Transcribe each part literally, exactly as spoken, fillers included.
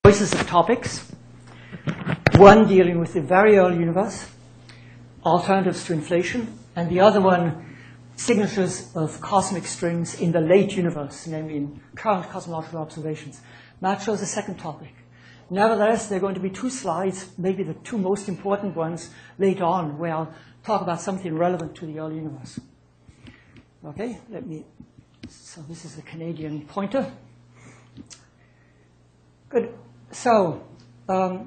Choices of topics. One dealing with the very early universe, alternatives to inflation, and the other one, signatures of cosmic strings in the late universe, namely in current cosmological observations. Matt chose a second topic. Nevertheless, there are going to be two slides, maybe the two most important ones, later on, where I'll talk about something relevant to the early universe. Okay, let me, so this is the Canadian pointer. Good. So, um,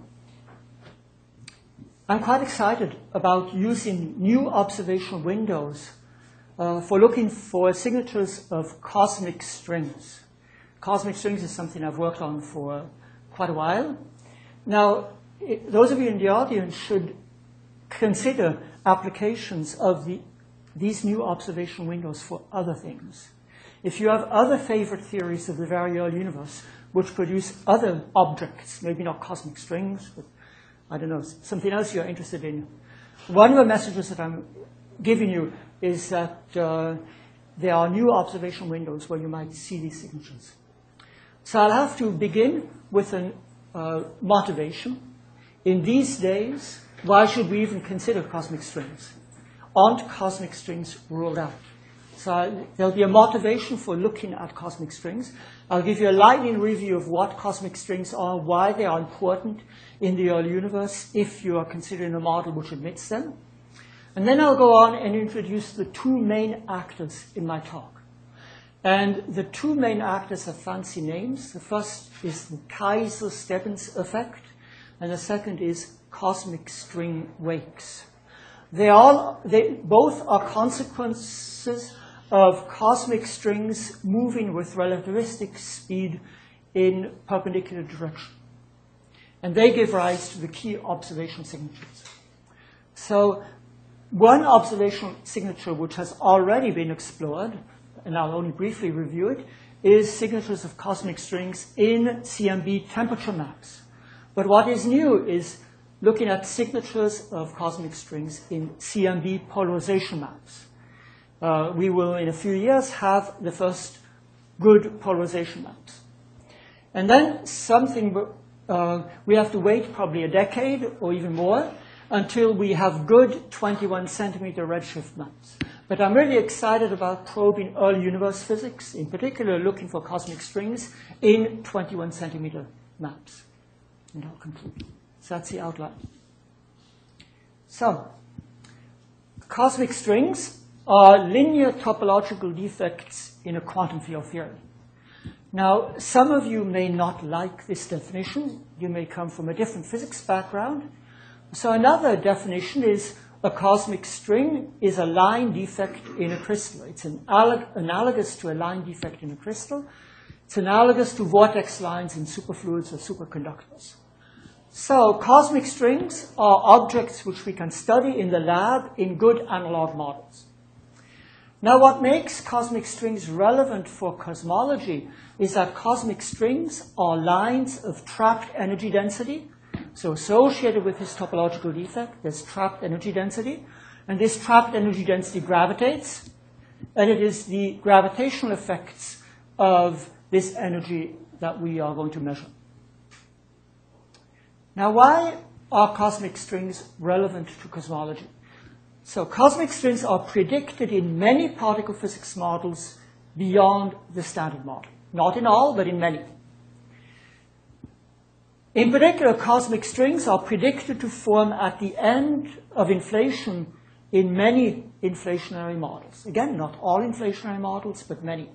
I'm quite excited about using new observational windows uh, for looking for signatures of cosmic strings. Cosmic strings is something I've worked on for quite a while. Now, it, those of you in the audience should consider applications of the, these new observational windows for other things. If you have other favorite theories of the very early universe, which produce other objects, maybe not cosmic strings, but I don't know, something else you're interested in. One of the messages that I'm giving you is that uh, there are new observation windows where you might see these signatures. So I'll have to begin with a uh, motivation. In these days, why should we even consider cosmic strings? Aren't cosmic strings ruled out? So there'll be a motivation for looking at cosmic strings. I'll give you a lightning review of what cosmic strings are, why they are important in the early universe, if you are considering a model which admits them. And then I'll go on and introduce the two main actors in my talk. And the two main actors have fancy names. The first is the Kaiser-Stebbins effect, and the second is cosmic string wakes. They all, they both are consequences of cosmic strings moving with relativistic speed in perpendicular direction. And they give rise to the key observational signatures. So one observational signature which has already been explored, and I'll only briefly review it, is signatures of cosmic strings in C M B temperature maps. But what is new is looking at signatures of cosmic strings in C M B polarization maps. Uh, we will, in a few years, have the first good polarization maps. And then something, uh, we have to wait probably a decade or even more until we have good twenty-one centimeter redshift maps. But I'm really excited about probing early universe physics, in particular looking for cosmic strings in twenty-one centimeter maps. And I'll conclude. So that's the outline. So, cosmic strings are linear topological defects in a quantum field theory. Now, some of you may not like this definition. You may come from a different physics background. So another definition is a cosmic string is a line defect in a crystal. It's an analogous to a line defect in a crystal. It's analogous to vortex lines in superfluids or superconductors. So cosmic strings are objects which we can study in the lab in good analog models. Now, what makes cosmic strings relevant for cosmology is that cosmic strings are lines of trapped energy density. So associated with this topological defect, there's trapped energy density. And this trapped energy density gravitates. And it is the gravitational effects of this energy that we are going to measure. Now, why are cosmic strings relevant to cosmology? So cosmic strings are predicted in many particle physics models beyond the standard model. Not in all, but in many. In particular, cosmic strings are predicted to form at the end of inflation in many inflationary models. Again, not all inflationary models, but many.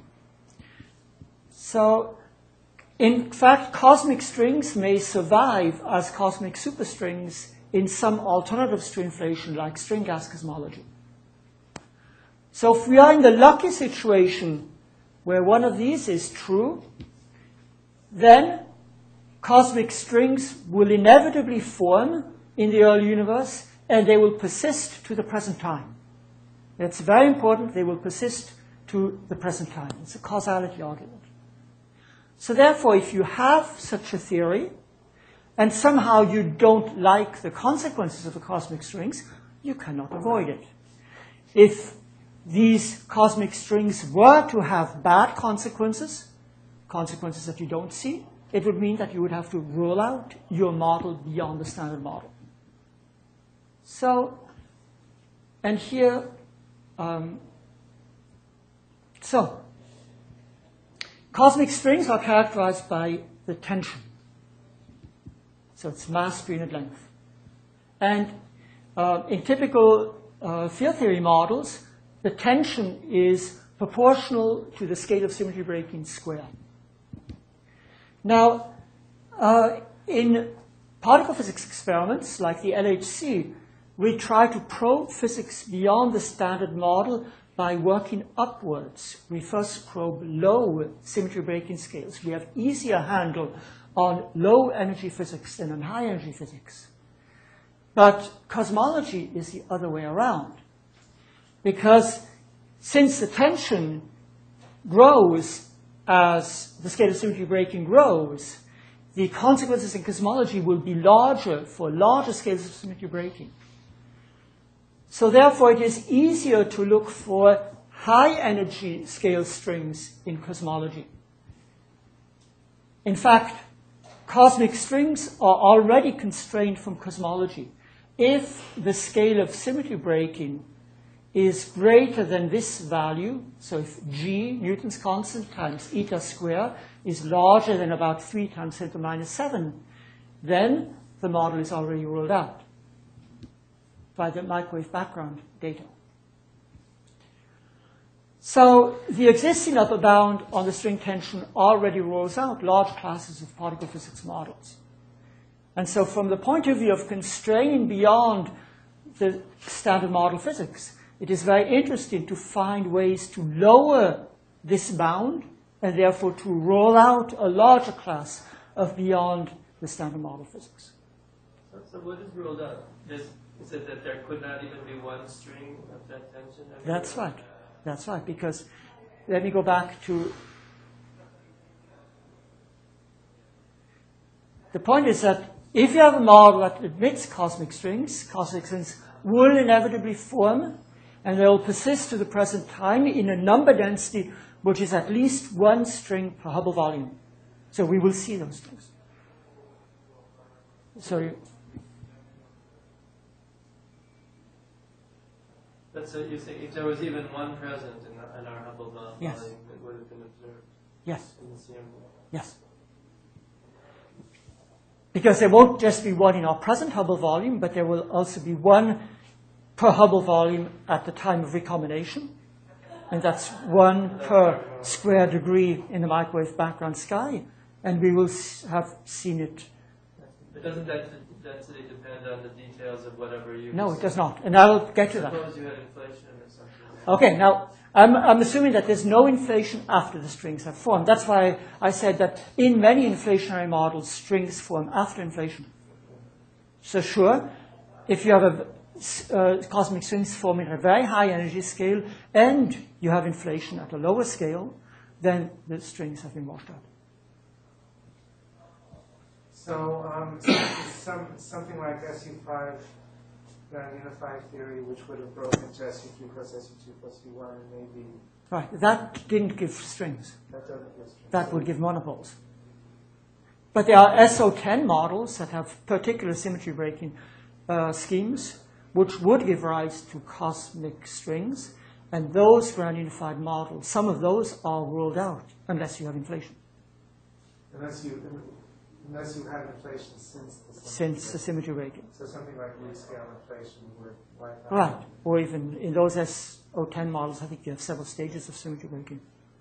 So, in fact, cosmic strings may survive as cosmic superstrings in some alternatives to inflation, like string gas cosmology. So if we are in the lucky situation where one of these is true, then cosmic strings will inevitably form in the early universe, and they will persist to the present time. It's very important, they will persist to the present time. It's a causality argument. So therefore, if you have such a theory, and somehow you don't like the consequences of the cosmic strings, you cannot avoid it. If these cosmic strings were to have bad consequences, consequences that you don't see, it would mean that you would have to roll out your model beyond the standard model. So, and here, um, so, cosmic strings are characterized by the tension. So it's mass per unit length. And uh, in typical uh, field theory models, the tension is proportional to the scale of symmetry breaking square. Now, uh, in particle physics experiments like the L H C, we try to probe physics beyond the standard model by working upwards. We first probe low symmetry breaking scales. We have easier handle on low energy physics than on high energy physics. But cosmology is the other way around. Because since the tension grows as the scale of symmetry breaking grows, the consequences in cosmology will be larger for larger scales of symmetry breaking. So therefore, it is easier to look for high energy scale strings in cosmology. In fact, cosmic strings are already constrained from cosmology. If the scale of symmetry breaking is greater than this value, so if G, Newton's constant, times eta square is larger than about three times ten to the minus seven, then the model is already ruled out by the microwave background data. So the existing upper bound on the string tension already rules out large classes of particle physics models. And so from the point of view of constraining beyond the standard model physics, it is very interesting to find ways to lower this bound and therefore to roll out a larger class of beyond the standard model physics. So, so what is ruled out? There's, is it that there could not even be one string of that tension? That's right. That's right, because let me go back to the point is that if you have a model that admits cosmic strings, cosmic strings will inevitably form, and they will persist to the present time in a number density which is at least one string per Hubble volume. So we will see those things. So That's what you say. If there was even one present in, the, in our Hubble volume, yes. it would have been observed. Yes. In the C M B. Yes. Because there won't just be one in our present Hubble volume, but there will also be one per Hubble volume at the time of recombination. And that's one per square degree in the microwave background sky. And we will have seen it. But doesn't that density depend on the details of whatever you... No, it does not. And I'll get to that. Suppose you had inflation or something. Okay, now, I'm, I'm assuming that there's no inflation after the strings have formed. That's why I said that in many inflationary models, strings form after inflation. So sure, if you have a uh, cosmic strings forming at a very high energy scale and you have inflation at a lower scale, then the strings have been washed out. So um, some, something like S U five grand unified theory, which would have broken to S U three plus S U two plus U one, and maybe... Right, that didn't give strings. That doesn't give strings. That would give monopoles. But there are S O ten models that have particular symmetry breaking uh, schemes, which would give rise to cosmic strings. And those grand unified models, some of those are ruled out unless you have inflation. Unless you... Unless you had inflation since the symmetry Since the symmetry breaking. So something like root scale inflation would wipe out. Right. Or even in those S O ten models, I think you have several stages of symmetry breaking.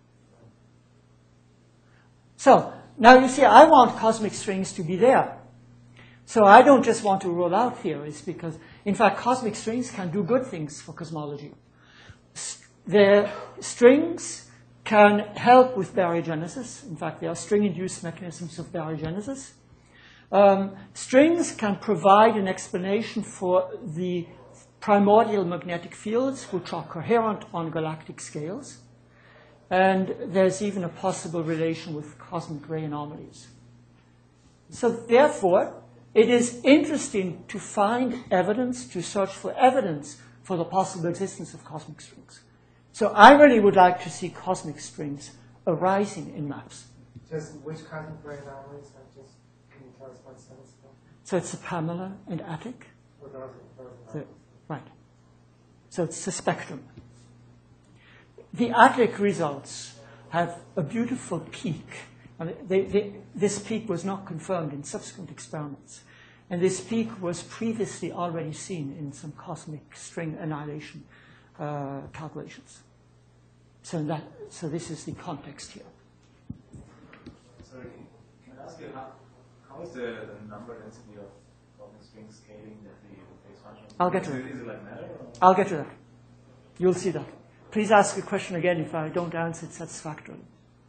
So, now you see, I want cosmic strings to be there. So I don't just want to roll out theories, because, in fact, cosmic strings can do good things for cosmology. The strings can help with baryogenesis. In fact, there are string-induced mechanisms of baryogenesis. Um, strings can provide an explanation for the primordial magnetic fields, which are coherent on galactic scales. And there's even a possible relation with cosmic ray anomalies. So therefore, it is interesting to find evidence, to search for evidence for the possible existence of cosmic strings. So I really would like to see cosmic strings arising in maps. Just which contemporary anomalies? Like just, can you tell us one sentence about? So it's the Pamela and Attic. Or those, those The, right. So it's the spectrum. The Attic results have a beautiful peak. I mean, they, they, this peak was not confirmed in subsequent experiments. And this peak was previously already seen in some cosmic string annihilation uh, calculations. So, that, so this is the context here. Sorry, can I ask you, how, how is the, the number density of cosmic string scaling that the phase function? I'll get to it. that. Is it like matter? Or? I'll get to that. You'll see that. Please ask a question again if I don't answer it satisfactorily.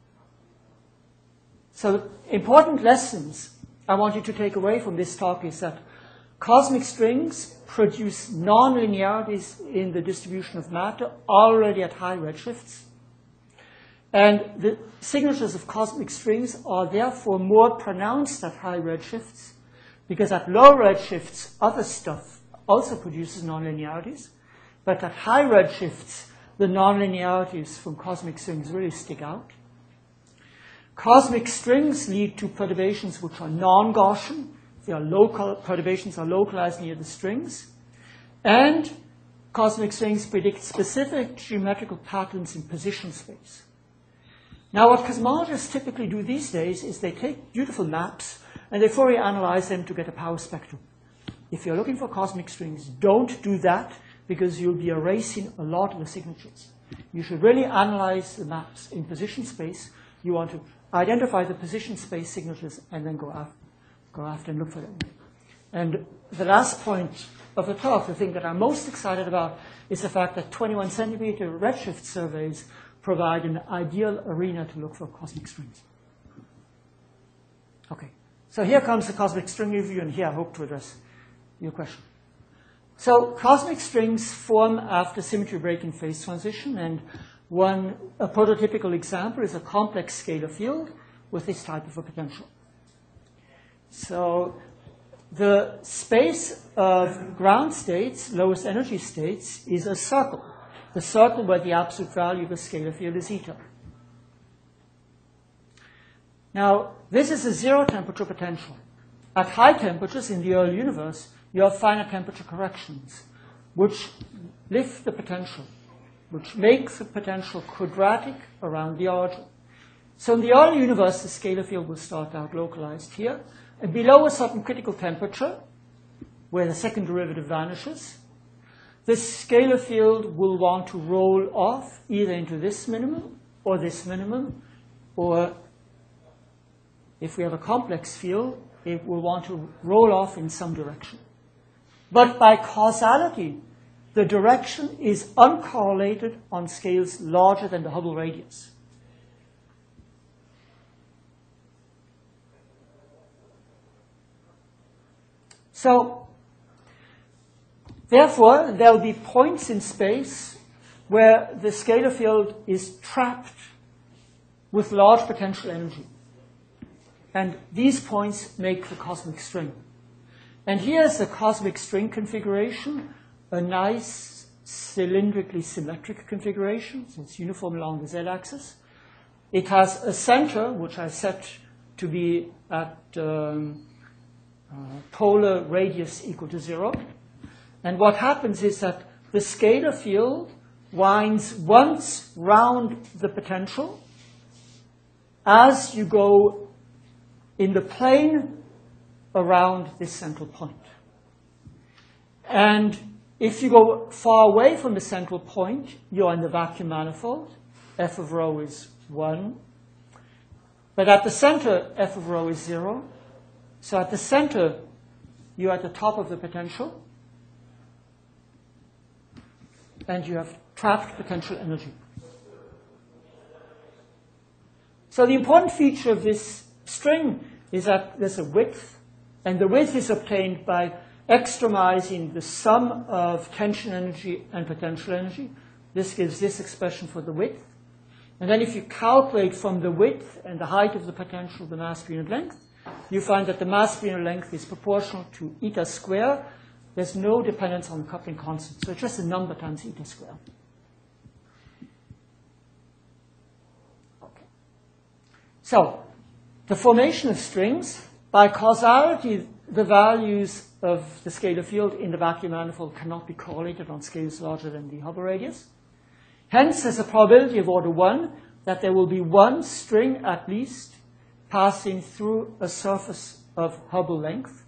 So, important lessons I want you to take away from this talk is that cosmic strings produce nonlinearities in the distribution of matter already at high redshifts. And the signatures of cosmic strings are therefore more pronounced at high redshifts, because at low redshifts, other stuff also produces nonlinearities. But at high redshifts, the nonlinearities from cosmic strings really stick out. Cosmic strings lead to perturbations which are non-Gaussian. They are local, perturbations are localized near the strings. And cosmic strings predict specific geometrical patterns in position space. Now, what cosmologists typically do these days is they take beautiful maps and they Fourier analyze them to get a power spectrum. If you're looking for cosmic strings, don't do that because you'll be erasing a lot of the signatures. You should really analyze the maps in position space. You want to identify the position space signatures and then go after, go after and look for them. And the last point of the talk, the thing that I'm most excited about, is the fact that twenty-one centimeter redshift surveys provide an ideal arena to look for cosmic strings. Okay, so here comes the cosmic string review, and here I hope to address your question. So cosmic strings form after symmetry breaking phase transition, and one a prototypical example is a complex scalar field with this type of a potential. So the space of ground states, lowest energy states, is a circle. The circle where the absolute value of the scalar field is eta. Now, this is a zero temperature potential. At high temperatures in the early universe, you have finite temperature corrections, which lift the potential, which makes the potential quadratic around the origin. So in the early universe, the scalar field will start out localized here, and below a certain critical temperature, where the second derivative vanishes, this scalar field will want to roll off either into this minimum or this minimum, or if we have a complex field, it will want to roll off in some direction. But by causality, the direction is uncorrelated on scales larger than the Hubble radius. So, therefore, there will be points in space where the scalar field is trapped with large potential energy. And these points make the cosmic string. And here's the cosmic string configuration, a nice cylindrically symmetric configuration, so it's uniform along the z-axis. It has a center, which I set to be at um, uh, polar radius equal to zero. And what happens is that the scalar field winds once round the potential as you go in the plane around this central point. And if you go far away from the central point, you're in the vacuum manifold. F of rho is one. But at the center, F of rho is zero. So at the center, you're at the top of the potential. And you have trapped potential energy. So the important feature of this string is that there's a width, and the width is obtained by extremizing the sum of tension energy and potential energy. This gives this expression for the width. And then if you calculate from the width and the height of the potential the mass per unit length, you find that the mass per unit length is proportional to eta square. There's no dependence on the coupling constant. So it's just a number times eta square. Okay. So the formation of strings, by causality, the values of the scalar field in the vacuum manifold cannot be correlated on scales larger than the Hubble radius. Hence, there's a probability of order one that there will be one string at least passing through a surface of Hubble length.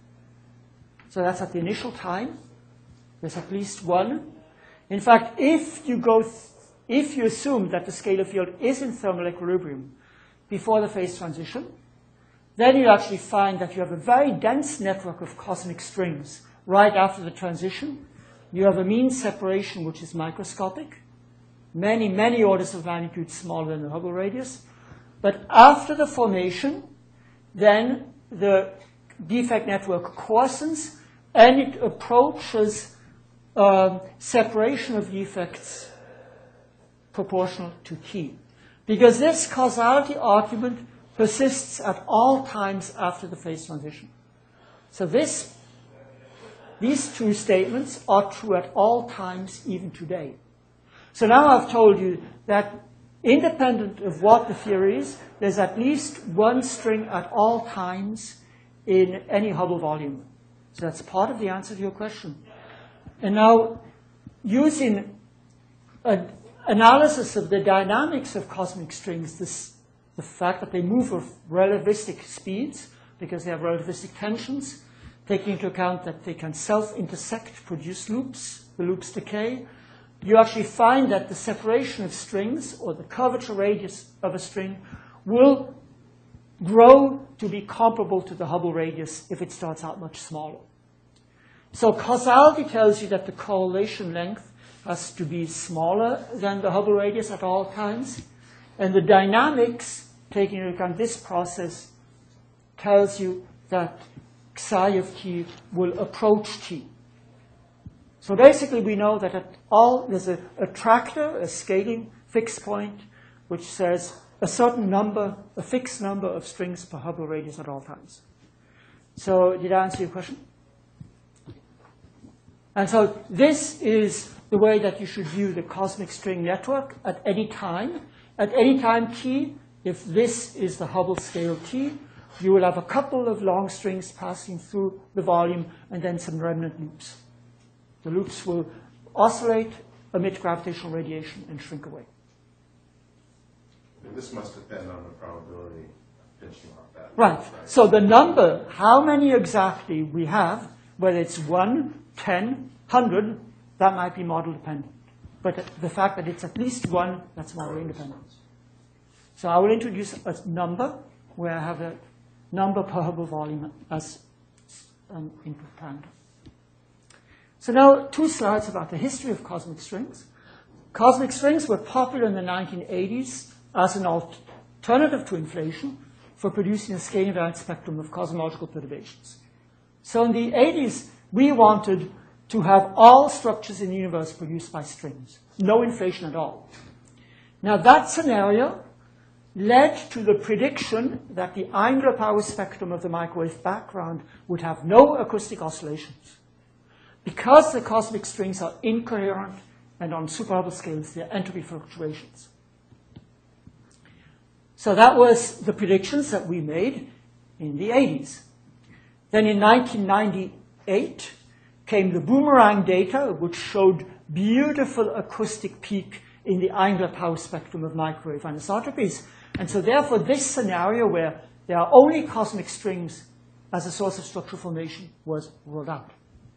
So that's at the initial time. There's at least one. In fact, if you go, th if you assume that the scalar field is in thermal equilibrium before the phase transition, then you actually find that you have a very dense network of cosmic strings right after the transition. You have a mean separation which is microscopic, many, many orders of magnitude smaller than the Hubble radius. But after the formation, then the defect network coarsens and it approaches um, separation of defects proportional to T. Because this causality argument persists at all times after the phase transition. So this, these two statements are true at all times, even today. So now I've told you that independent of what the theory is, there's at least one string at all times in any Hubble volume. So that's part of the answer to your question. And now, using an analysis of the dynamics of cosmic strings, this, the fact that they move with relativistic speeds because they have relativistic tensions, taking into account that they can self-intersect, produce loops, the loops decay, you actually find that the separation of strings, or the curvature radius of a string, will grow to be comparable to the Hubble radius if it starts out much smaller. So causality tells you that the correlation length has to be smaller than the Hubble radius at all times. And the dynamics, taking into account this process, tells you that psi of t will approach t. So basically we know that at all, there's a attractor, a scaling fixed point, which says a certain number, a fixed number of strings per Hubble radius at all times. So did I answer your question? And so this is the way that you should view the cosmic string network at any time. At any time t, if this is the Hubble scale t, you will have a couple of long strings passing through the volume and then some remnant loops. The loops will oscillate, emit gravitational radiation, and shrink away. And this must depend on the probability of pinching off that. Right. So the number, how many exactly we have, whether it's one, ten, one hundred, that might be model dependent. But the fact that it's at least one, that's model independent. So I will introduce a number where I have a number per Hubble volume as an input parameter. So now two slides about the history of cosmic strings. Cosmic strings were popular in the nineteen eighties as an alternative to inflation for producing a scaling invariant spectrum of cosmological perturbations. So in the eighties, we wanted to have all structures in the universe produced by strings, no inflation at all. Now that scenario led to the prediction that the angular power spectrum of the microwave background would have no acoustic oscillations. Because the cosmic strings are incoherent and on super Hubble scales, they're entropy fluctuations. So that was the predictions that we made in the eighties. Then in nineteen ninety-eight came the boomerang data, which showed beautiful acoustic peak in the angular power spectrum of microwave anisotropies. And so therefore, this scenario where there are only cosmic strings as a source of structural formation was ruled out.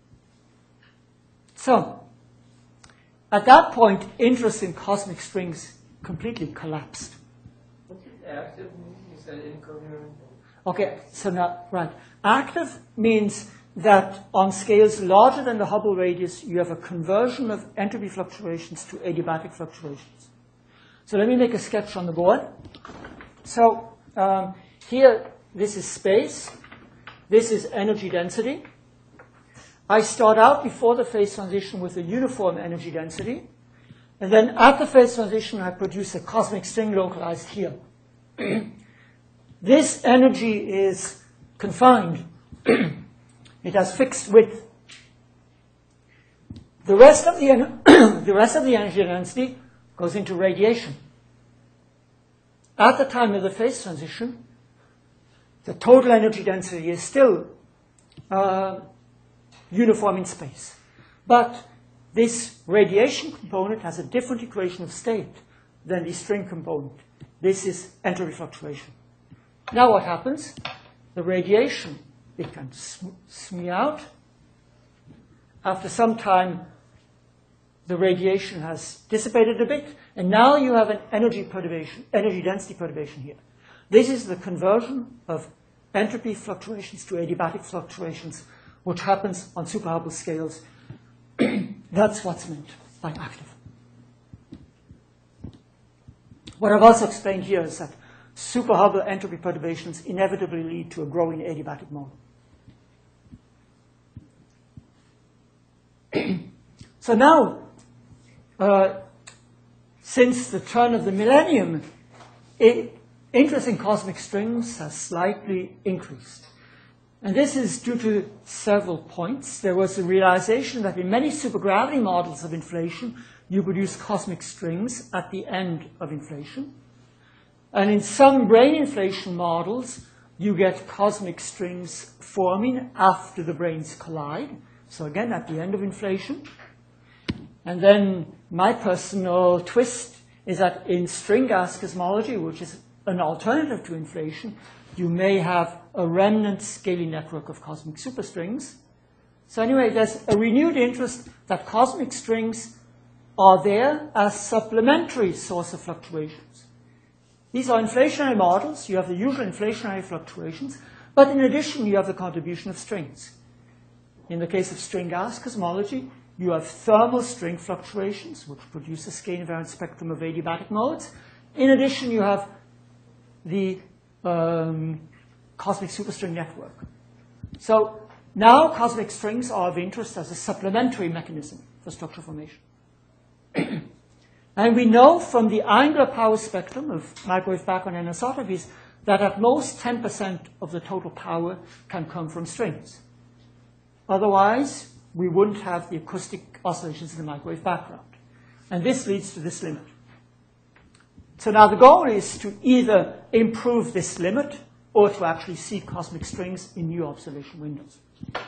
So, at that point, interest in cosmic strings completely collapsed. What did active mean? You said incoherent. Okay, so now, right. Active means that on scales larger than the Hubble radius, you have a conversion of entropy fluctuations to adiabatic fluctuations. So let me make a sketch on the board. So um, here, this is space. This is energy density. I start out before the phase transition with a uniform energy density. And then at the phase transition, I produce a cosmic string localized here. This energy is confined. It has fixed width. The rest of the, the rest of the energy density goes into radiation. At the time of the phase transition, the total energy density is still uh, uniform in space. But this radiation component has a different equation of state than the string component. This is entropy fluctuation. Now what happens? The radiation, it can sm smear out. After some time, the radiation has dissipated a bit, and now you have an energy perturbation, energy density perturbation here. This is the conversion of entropy fluctuations to adiabatic fluctuations, which happens on super Hubble scales. That's what's meant by active. What I've also explained here is that super Hubble entropy perturbations inevitably lead to a growing adiabatic model. So now, uh, since the turn of the millennium, it, interest in cosmic strings has slightly increased. And this is due to several points. There was a realization that in many supergravity models of inflation, you produce cosmic strings at the end of inflation. And in some brain inflation models, you get cosmic strings forming after the brains collide. So again, at the end of inflation. And then my personal twist is that in string gas cosmology, which is an alternative to inflation, you may have a remnant scaling network of cosmic superstrings. So anyway, there's a renewed interest that cosmic strings are there as supplementary source of fluctuations. These are inflationary models. You have the usual inflationary fluctuations, but in addition, you have the contribution of strings. In the case of string gas cosmology, you have thermal string fluctuations, which produce a scale-invariant spectrum of adiabatic modes. In addition, you have the um, cosmic superstring network. So now cosmic strings are of interest as a supplementary mechanism for structure formation. And we know from the angular power spectrum of microwave background anisotropes that at most ten percent of the total power can come from strings. Otherwise, we wouldn't have the acoustic oscillations in the microwave background. And this leads to this limit. So now the goal is to either improve this limit or to actually see cosmic strings in new observation windows.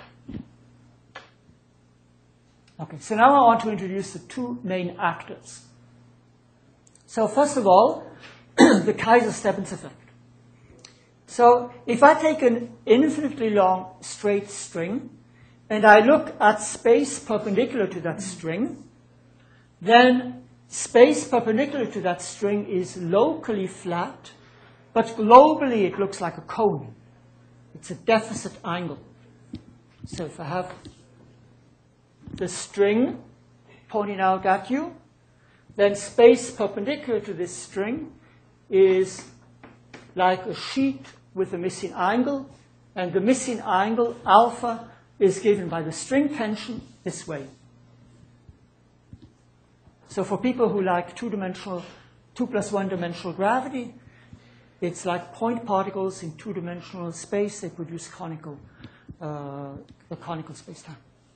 Okay, so now I want to introduce the two main actors. So first of all, the Kaiser-Stebbins effect. So if I take an infinitely long straight string and I look at space perpendicular to that string, then space perpendicular to that string is locally flat, but globally it looks like a cone. It's a deficit angle. So if I have the string pointing out at you, then space perpendicular to this string is like a sheet with a missing angle, and the missing angle, alpha, is given by the string tension this way. So for people who like two-dimensional, two plus one-dimensional gravity, it's like point particles in two-dimensional space. They produce conical, uh, a conical space-time.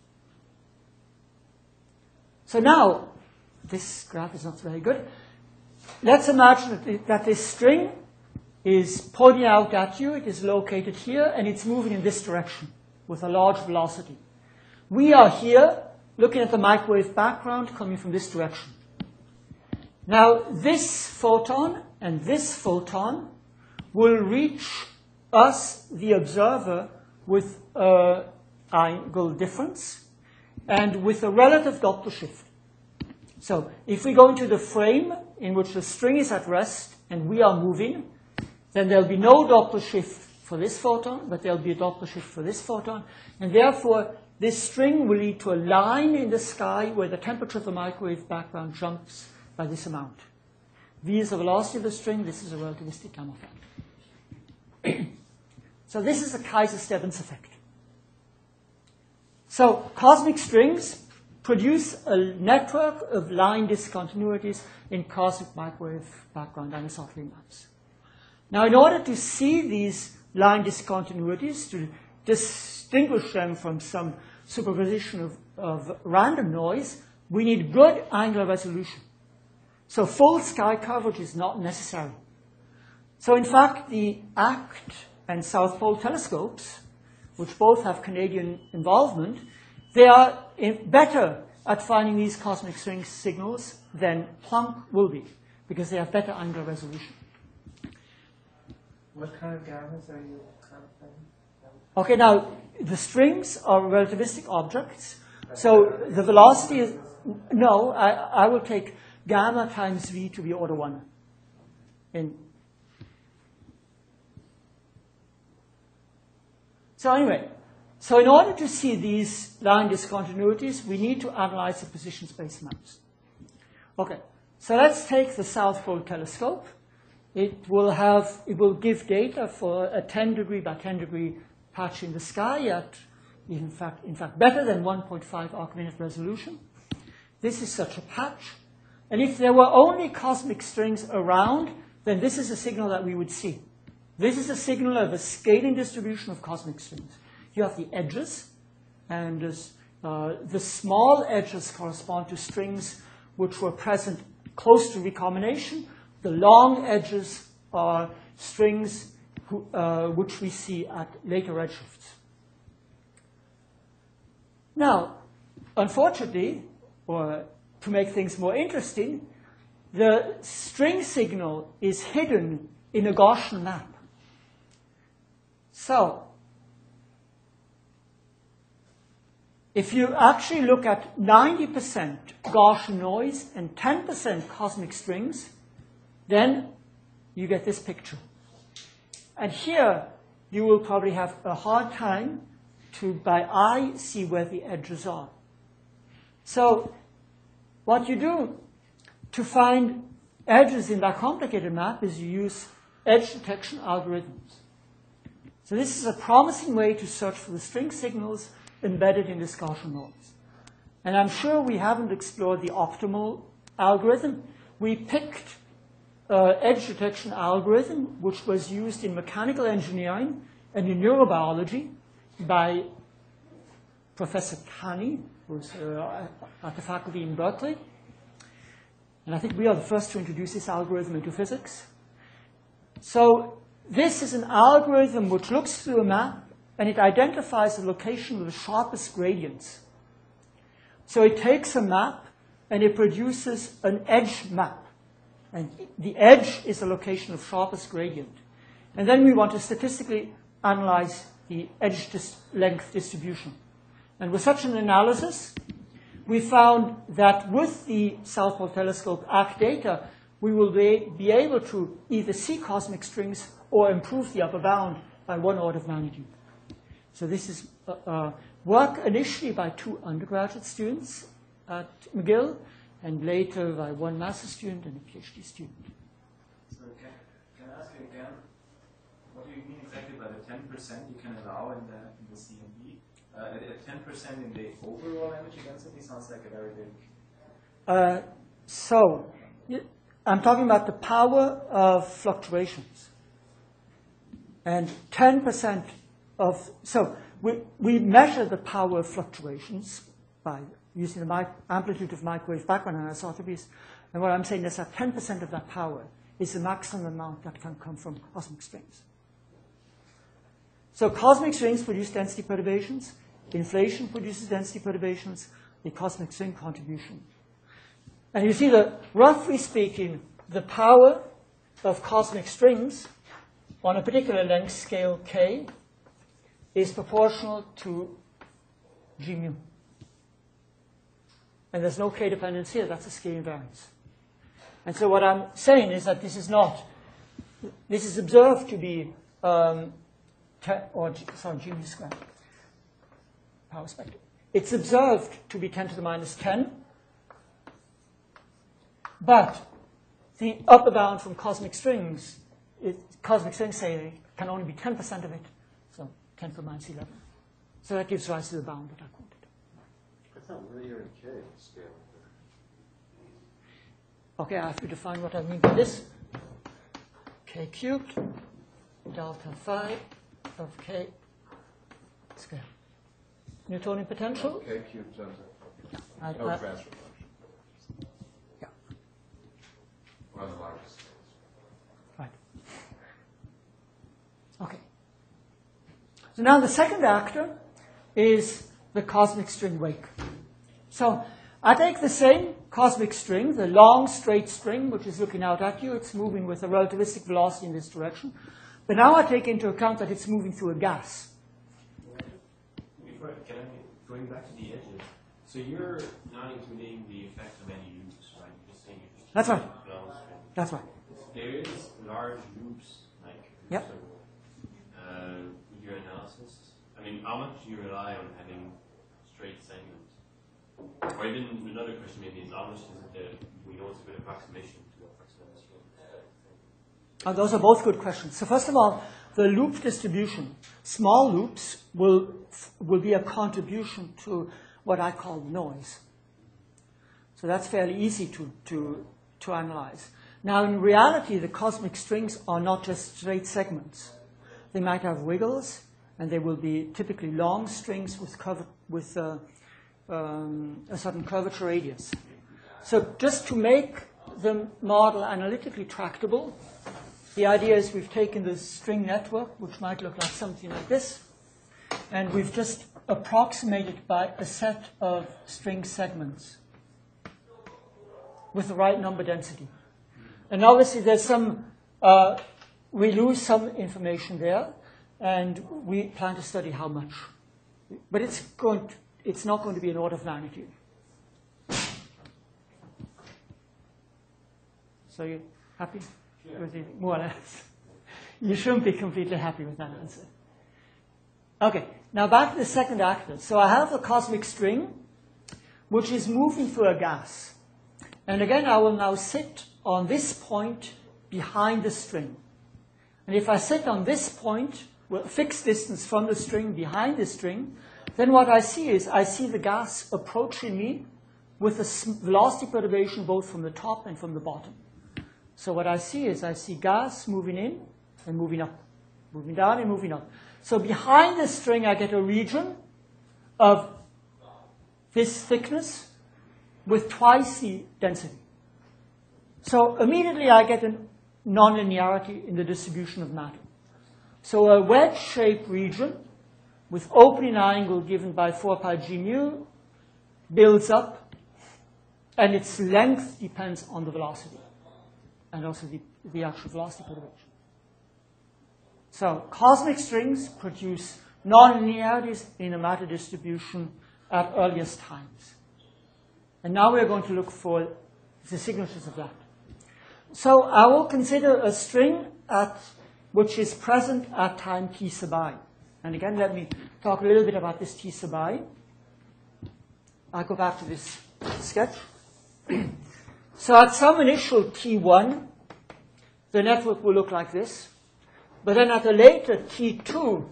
So now, this graph is not very good. Let's imagine that, that this string is pointing out at you. It is located here, and it's moving in this direction with a large velocity. We are here looking at the microwave background coming from this direction. Now, this photon and this photon will reach us, the observer, with an angle difference and with a relative Doppler shift. So if we go into the frame in which the string is at rest and we are moving, then there'll be no Doppler shift for this photon, but there'll be a Doppler shift for this photon. And therefore, this string will lead to a line in the sky where the temperature of the microwave background jumps by this amount. V is the velocity of the string. This is a relativistic gamma factor. So this is a Kaiser-Stebbins effect. So cosmic strings produce a network of line discontinuities in cosmic microwave background anisotropy maps. Now, in order to see these line discontinuities, to distinguish them from some superposition of, of random noise, we need good angular resolution. So full sky coverage is not necessary. So in fact, the act and South Pole telescopes, which both have Canadian involvement, they are in better at finding these cosmic string signals than Planck will be, because they have better angular resolution. What kind of gammas are you counting? Okay, now, the strings are relativistic objects, so the velocity is, no, I, I will take gamma times v to be order one. In. So anyway, so in order to see these line discontinuities, we need to analyze the position space maps. Okay, so let's take the South Pole telescope. It will have, it will give data for a ten degree by ten degree patch in the sky at, in fact, in fact, better than one point five arc minute resolution. This is such a patch. And if there were only cosmic strings around, then this is a signal that we would see. This is a signal of a scaling distribution of cosmic strings. You have the edges, and this, uh, the small edges correspond to strings which were present close to recombination. The long edges are strings who, uh, which we see at later redshifts. Now, unfortunately, or to make things more interesting, the string signal is hidden in a Gaussian map. So, if you actually look at ninety percent Gaussian noise and ten percent cosmic strings, then you get this picture. And here, you will probably have a hard time to, by eye, see where the edges are. So, what you do to find edges in that complicated map is you use edge detection algorithms. So this is a promising way to search for the string signals embedded in this Gaussian noise. And I'm sure we haven't explored the optimal algorithm. We picked uh, edge detection algorithm, which was used in mechanical engineering and in neurobiology by Professor Kani, who's uh, at the faculty in Berkeley. And I think we are the first to introduce this algorithm into physics. So this is an algorithm which looks through a map and it identifies the location of the sharpest gradients. So it takes a map and it produces an edge map. And the edge is the location of sharpest gradient. And then we want to statistically analyze the edge dis- length distribution. And with such an analysis, we found that with the South Pole Telescope A C data, we will be, be able to either see cosmic strings or improve the upper bound by one order of magnitude. So this is uh, uh, work initially by two undergraduate students at McGill, and later by one master's student and a PhD student. So can, can I ask you again, what do you mean exactly by the ten percent you can allow in the, in the C M B? Uh, ten percent in the overall energy density sounds like a very big... Uh, so, I'm talking about the power of fluctuations. And ten percent of, so we, we measure the power of fluctuations by using the mi- amplitude of microwave background anisotropies. And what I'm saying is that ten percent of that power is the maximum amount that can come from cosmic strings. So cosmic strings produce density perturbations. Inflation produces density perturbations, the cosmic string contribution. And you see that, roughly speaking, the power of cosmic strings on a particular length scale k is proportional to g mu. And there's no k dependence here, that's a scale invariance. And so what I'm saying is that this is not, this is observed to be, um, ten, or G, sorry, g mu squared. Power spectrum. It's observed to be ten to the minus ten, but the upper bound from cosmic strings, it, cosmic strings say can only be ten percent of it, so ten to the minus eleven. So that gives rise to the bound that I quoted. I thought linear and K scale. Okay, I have to define what I mean by this. K cubed delta phi of K squared. Newtonian potential? K cubed times I, no I, transfer function. yeah, On the largest scales. right. Okay. So now the second actor is the cosmic string wake. So I take the same cosmic string, the long straight string, which is looking out at you. It's moving with a relativistic velocity in this direction. But now I take into account that it's moving through a gas. Before, can I, going back to the edges, so you're not including the effect of any loops, right? You're just saying you're just That's right. long string. That's right. There is large loops, like, Yep. so, uh, with your analysis. I mean, how much do you rely on having straight segments? Or even another question maybe is how much is it that we know it's a good approximation to approximate this field? Uh, those are both good questions. So first of all, the loop distribution, small loops will, will be a contribution to what I call noise. So that's fairly easy to, to, to analyze. Now, in reality, the cosmic strings are not just straight segments. They might have wiggles, and they will be typically long strings with, curv- with uh, um, a certain curvature radius. So just to make the model analytically tractable, the idea is we've taken the string network, which might look like something like this, and we've just approximated by a set of string segments with the right number density. And obviously there's some, uh, we lose some information there, and we plan to study how much. But it's, going to, it's not going to be an order of magnitude. So you happy with it, more or less? You shouldn't be completely happy with that answer. Okay, now back to the second actor. So I have a cosmic string, which is moving through a gas. And again, I will now sit on this point behind the string. And if I sit on this point, with a fixed distance from the string behind the string, then what I see is I see the gas approaching me with a velocity perturbation both from the top and from the bottom. So what I see is I see gas moving in and moving up, moving down and moving up. So behind the string, I get a region of this thickness with twice the density. So immediately I get a nonlinearity in the distribution of matter. So a wedge-shaped region with opening angle given by four pi g mu builds up, and its length depends on the velocity and also the, the actual velocity perturbation. So cosmic strings produce nonlinearities in a matter distribution at earliest times. And now we're going to look for the signatures of that. So I will consider a string at, which is present at time t sub I. And again, let me talk a little bit about this t sub I. I'll go back to this sketch. So at some initial t one, the network will look like this. But then at a later t two,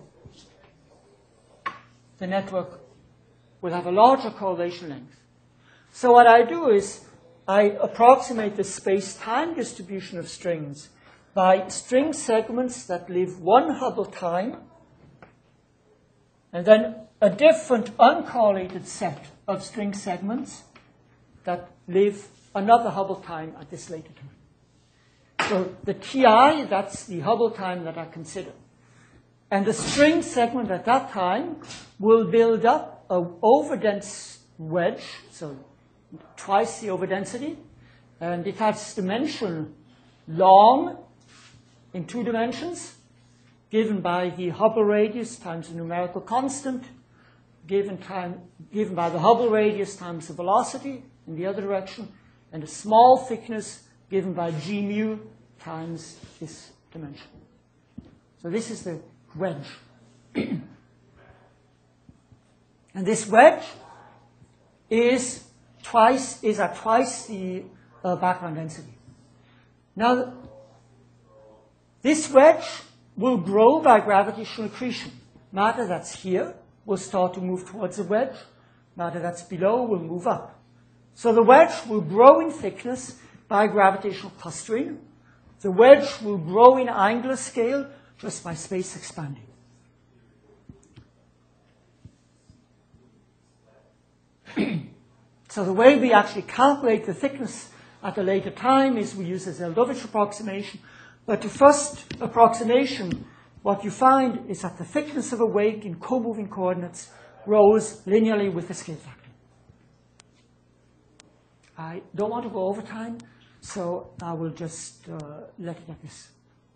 the network will have a larger correlation length. So what I do is I approximate the space-time distribution of strings by string segments that live one Hubble time, and then a different uncorrelated set of string segments that live another Hubble time at this later time. So the T I, that's the Hubble time that I consider. And the string segment at that time will build up an overdense wedge, so twice the overdensity, and it has dimension long in two dimensions, given by the Hubble radius times the numerical constant, given, time, given by the Hubble radius times the velocity in the other direction, and a small thickness given by g mu times this dimension. So this is the wedge. And this wedge is twice is at twice the uh, background density. Now, this wedge will grow by gravitational accretion. Matter that's here will start to move towards the wedge. Matter that's below will move up. So the wedge will grow in thickness by gravitational clustering. The wedge will grow in angular scale just by space expanding. So the way we actually calculate the thickness at a later time is we use a Zeldovich approximation. But the first approximation what you find is that the thickness of a wake in co-moving coordinates grows linearly with the scale factor. I don't want to go over time, so I will just uh, let it at this.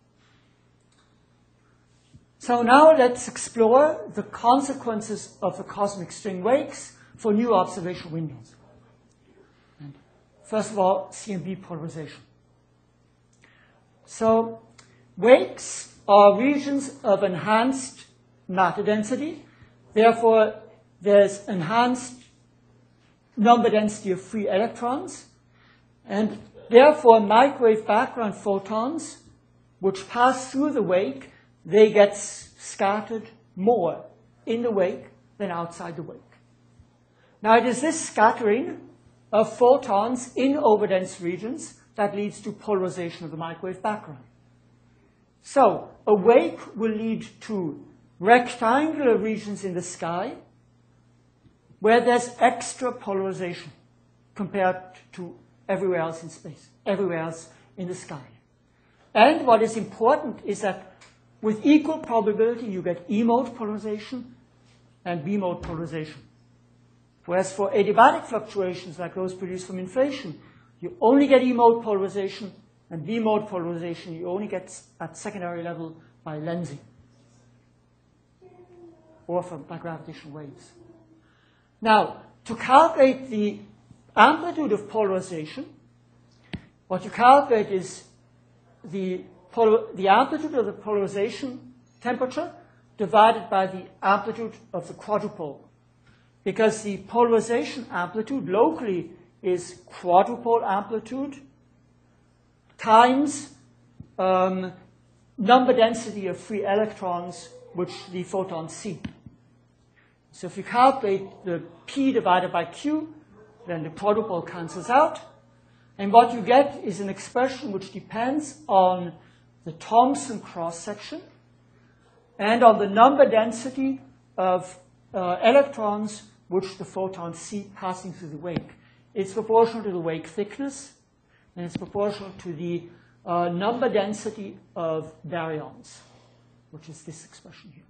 So now let's explore the consequences of the cosmic string wakes for new observation windows. And first of all, C M B polarization. So wakes are regions of enhanced matter density. Therefore, there's enhanced number density of free electrons. And therefore, microwave background photons, which pass through the wake, they get scattered more in the wake than outside the wake. Now, it is this scattering of photons in overdense regions that leads to polarization of the microwave background. So, a wake will lead to rectangular regions in the sky where there's extra polarization compared to everywhere else in space, everywhere else in the sky. And what is important is that with equal probability, you get E-mode polarization and B-mode polarization. Whereas for adiabatic fluctuations like those produced from inflation, you only get E-mode polarization, and B-mode polarization you only get at secondary level by lensing or from, by gravitational waves. Now, to calculate the amplitude of polarization, what you calculate is the, the amplitude of the polarization temperature divided by the amplitude of the quadrupole. Because the polarization amplitude locally is quadrupole amplitude times um, number density of free electrons which the photons see. So if you calculate the P divided by Q, then the quadrupole cancels out. And what you get is an expression which depends on the Thomson cross-section and on the number density of uh, electrons which the photons see passing through the wake. It's proportional to the wake thickness, and it's proportional to the uh, number density of baryons, which is this expression here.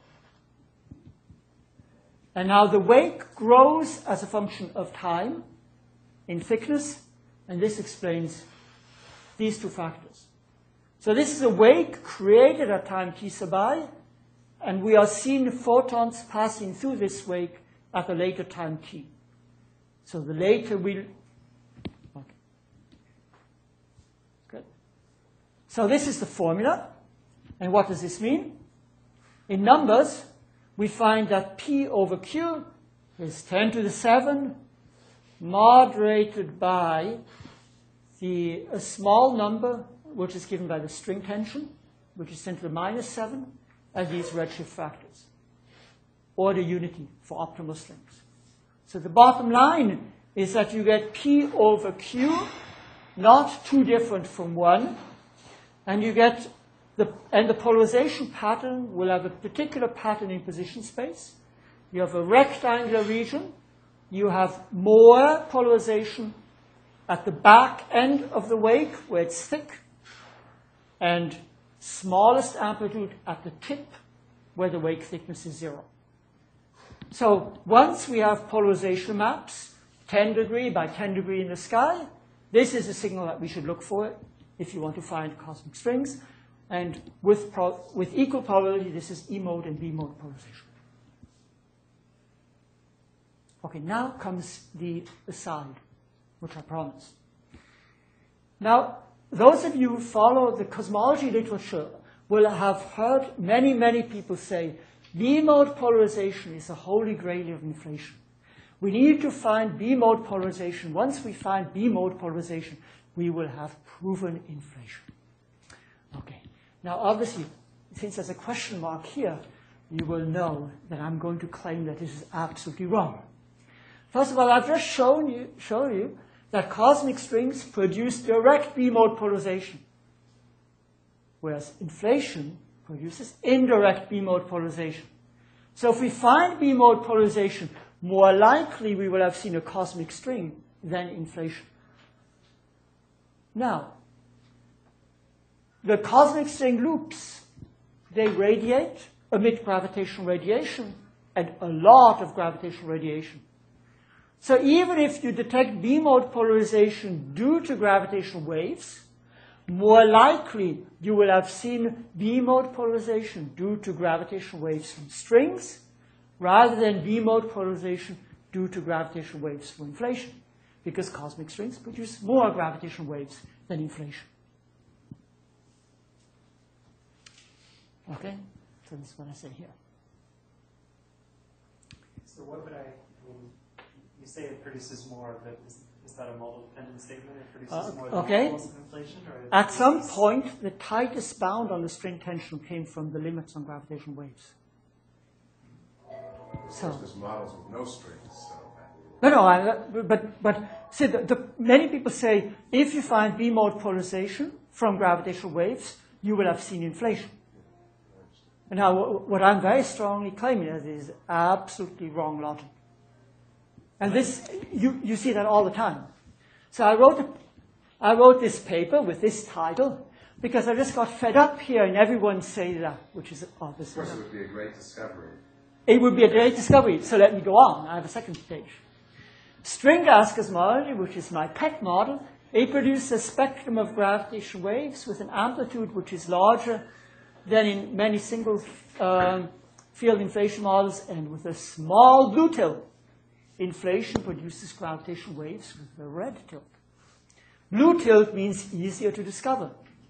And now the wake grows as a function of time in thickness, and this explains these two factors. So this is a wake created at time t sub I, and we are seeing photons passing through this wake at a later time t. So the later we'll... Okay. Good. So this is the formula. And what does this mean? In numbers, we find that P over Q is ten to the seven moderated by the, a small number, which is given by the string tension, which is ten to the minus seven, and these redshift factors, or the unity for optimal strings. So the bottom line is that you get P over Q, not too different from one, and you get the, and the polarization pattern will have a particular pattern in position space. You have a rectangular region. You have more polarization at the back end of the wake, where it's thick, and smallest amplitude at the tip, where the wake thickness is zero. So once we have polarization maps, ten degree by ten degree in the sky, this is a signal that we should look for if you want to find cosmic strings. And with, pro with equal probability, this is E-mode and B-mode polarization. Okay, now comes the aside, which I promised. Now, those of you who follow the cosmology literature will have heard many, many people say, B-mode polarization is the holy grail of inflation. We need to find B-mode polarization. Once we find B-mode polarization, we will have proven inflation. Okay. Now, obviously, since there's a question mark here, you will know that I'm going to claim that this is absolutely wrong. First of all, I've just shown you, shown you that cosmic strings produce direct B-mode polarization, whereas inflation produces indirect B-mode polarization. So if we find B-mode polarization, more likely we will have seen a cosmic string than inflation. Now, the cosmic string loops they radiate, emit gravitational radiation, and a lot of gravitational radiation. So even if you detect B-mode polarization due to gravitational waves, more likely you will have seen B-mode polarization due to gravitational waves from strings rather than B-mode polarization due to gravitational waves from inflation, because cosmic strings produce more gravitational waves than inflation. Okay? So this is what I say here. So what would I, I mean, you say it produces more, but is, is that a model-dependent statement? It produces Uh, more than okay. models of inflation? Or it At some produces- point, the tightest bound on the string tension came from the limits on gravitational waves. So, There's models with no strings, so. no, no, I, but, but see, the, the, many people say if you find B-mode polarization from gravitational waves, you will have seen inflation. And now, wh- what I'm very strongly claiming is, is absolutely wrong logic. And this, you, you see that all the time. So I wrote, a, I wrote this paper with this title because I just got fed up hearing everyone say that, which is Of obviously. course, it would be a great discovery. It would be a great discovery. So let me go on. I have a second stage. String gas cosmology, which is my pet model, it produces a spectrum of gravitational waves with an amplitude which is larger than in many single um, field inflation models, and with a small blue tilt. Inflation produces gravitational waves with a red tilt. Blue tilt means easier to discover.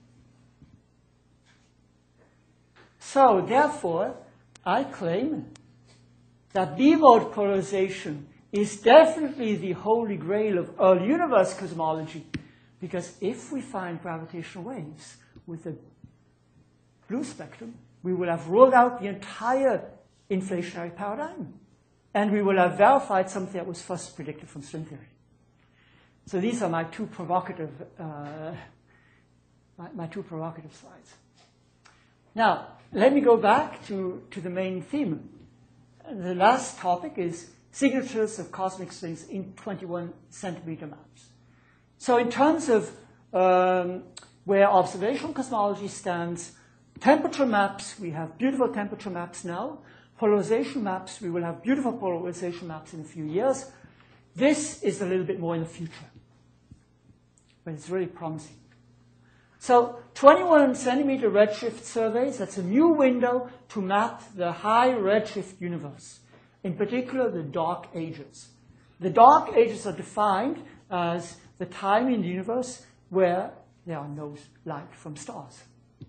So, therefore, I claim that B-mode polarization is definitely the holy grail of early universe cosmology, because if we find gravitational waves with a blue spectrum, we will have ruled out the entire inflationary paradigm, and we will have verified something that was first predicted from string theory. So these are my two provocative, uh, my, my two provocative slides. Now, let me go back to, to the main theme. The last topic is signatures of cosmic strings in twenty-one centimeter maps. So in terms of um, where observational cosmology stands, temperature maps, we have beautiful temperature maps now. Polarization maps, we will have beautiful polarization maps in a few years. This is a little bit more in the future, but it's really promising. So twenty-one centimeter redshift surveys, that's a new window to map the high redshift universe, in particular the dark ages. The dark ages are defined as the time in the universe where there are no light from stars.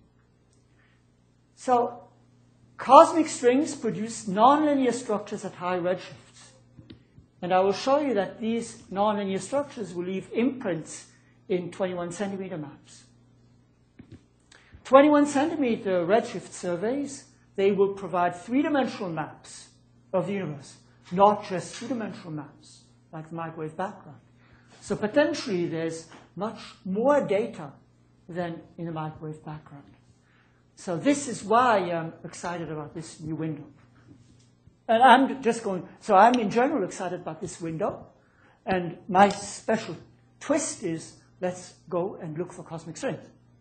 So cosmic strings produce nonlinear structures at high redshifts. And I will show you that these nonlinear structures will leave imprints in twenty-one centimeter maps. twenty-one centimeter redshift surveys, they will provide three-dimensional maps of the universe, not just two-dimensional maps, like the microwave background. So potentially there's much more data than in the microwave background. So this is why I'm excited about this new window. And I'm just going, so I'm in general excited about this window. And my special twist is, let's go and look for cosmic strings.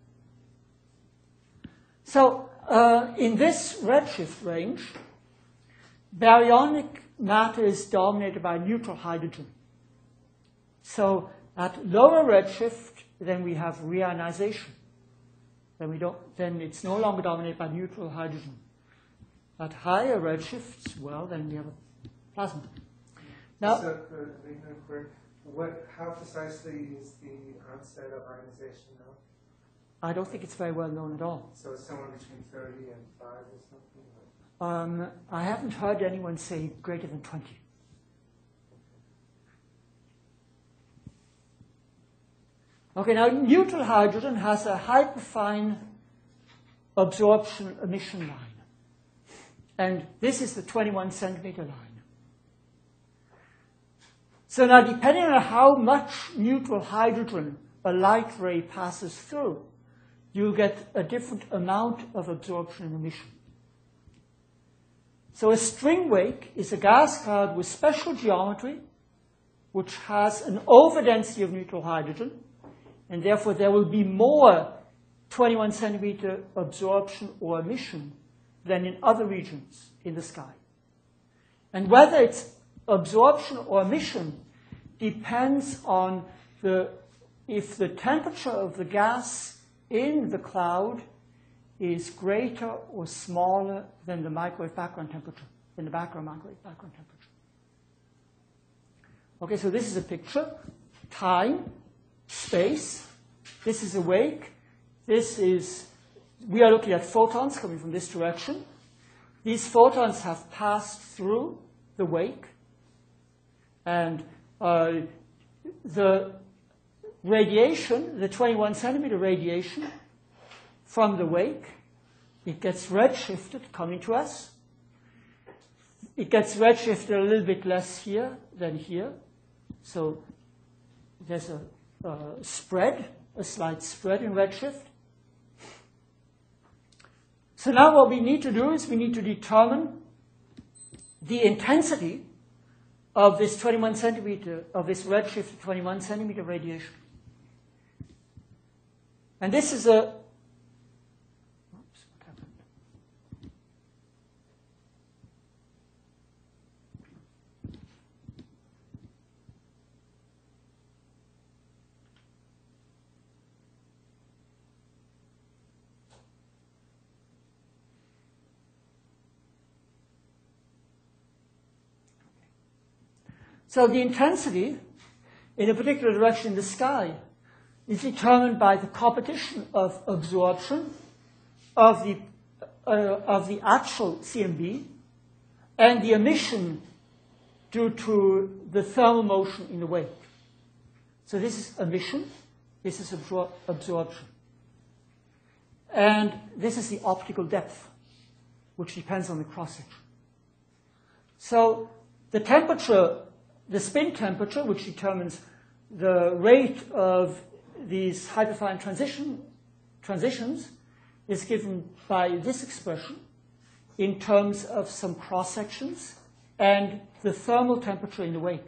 So uh, in this redshift range, baryonic matter is dominated by neutral hydrogen. So at lower redshift, then we have reionization. Then we don't. Then it's no longer dominated by neutral hydrogen. At higher redshifts, well, then we have a plasma. Now, so, uh, what, how precisely is the onset of ionization now? I don't think it's very well known at all. So it's somewhere between thirty and five or something? Um, I haven't heard anyone say greater than twenty. Okay, now neutral hydrogen has a hyperfine absorption emission line. And this is the twenty-one centimeter line. So now, depending on how much neutral hydrogen a light ray passes through, you'll get a different amount of absorption and emission. So a string wake is a gas cloud with special geometry, which has an overdensity of neutral hydrogen, and therefore there will be more twenty-one centimeter absorption or emission than in other regions in the sky. And whether it's absorption or emission depends on the, if the temperature of the gas in the cloud is greater or smaller than the microwave background temperature, than the background microwave background temperature. Okay, so this is a picture. Time, space. This is awake. This is, we are looking at photons coming from this direction. These photons have passed through the wake. And uh, the radiation, the twenty-one centimeter radiation from the wake, it gets redshifted coming to us. It gets redshifted a little bit less here than here. So there's a, a spread, a slight spread in redshift. So now what we need to do is we need to determine the intensity of this twenty-one centimeter, of this redshift twenty-one centimeter radiation. And this is a, oops, what happened? So the intensity in a particular direction in the sky is determined by the competition of absorption of the, uh, of the actual C M B and the emission due to the thermal motion in the wake. So this is emission, this is absor- absorption. And this is the optical depth, which depends on the cross-section. So the temperature, the spin temperature, which determines the rate of these hyperfine transition, transitions, is given by this expression in terms of some cross-sections and the thermal temperature in the wake.